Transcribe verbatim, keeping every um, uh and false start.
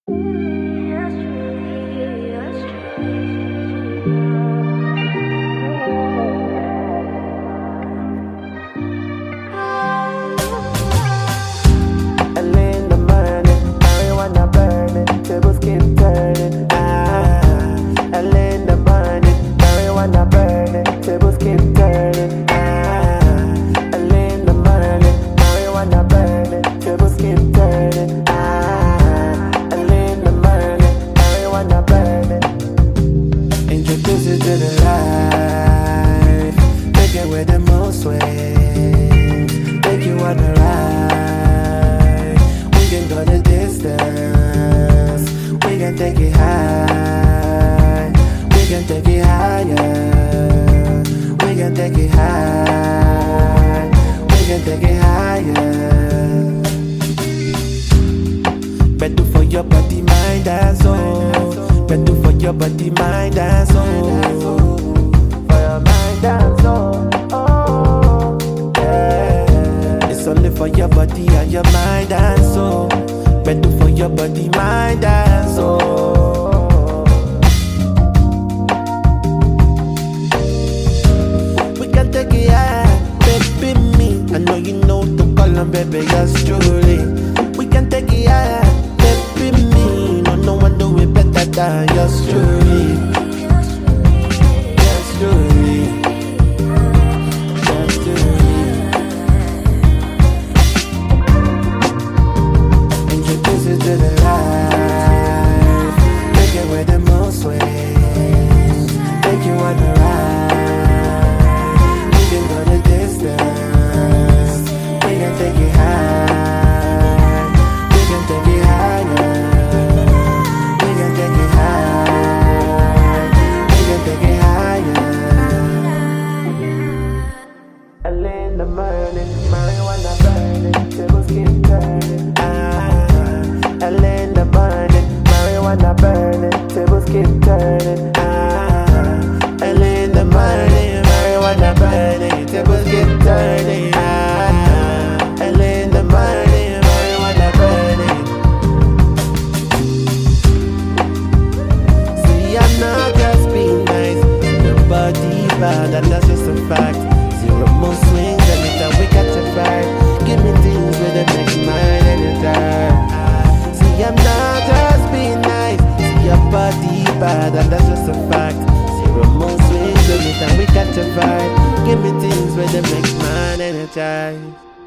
Early in the morning, marijuana burning, tables keep turning. Ah, early in the morning, marijuana burning, tables keep turning. Ah, early in the morning, marijuana burning, tables keep turning. Ah, early in the morning, marijuana burning. Introduce you to the life, take it with the most swings, take you on the ride. We can go the distance, we can take it high, we can take it higher, we can take it high, we can take it higher. Better for your body, mind and soul. Better for your body, mind and soul. For your mind and soul. Oh, yeah. It's only for your body and your mind and soul. Better for your body, mind and soul. We can take it high, baby me. I know you know to call on baby, yours truly. We can take it high, baby me. No, no one do it better than yours truly. Yours truly. Yours truly. Introduce you to the life, take it where the most ways, take you on the ride. We can go the distance, we can take it high, we can take it higher, we can take it high, we can take it higher. Early in the morning, marijuana burning, tables keep turning. Ah, early in the morning, marijuana burning, tables keep turning. Ah, early in the morning, marijuana burning, tables keep turning. Ah, early in the morning, marijuana burning. See, I'm not just being nice, your body bad, and that's just a fact. Zero more swings anytime we catch a fight. Give me things with the next mind anytime. See, I'm not just being nice, see your body bad, and that's just a fact. Zero more swings anytime we catch a fight. Give me things with the next mind anytime.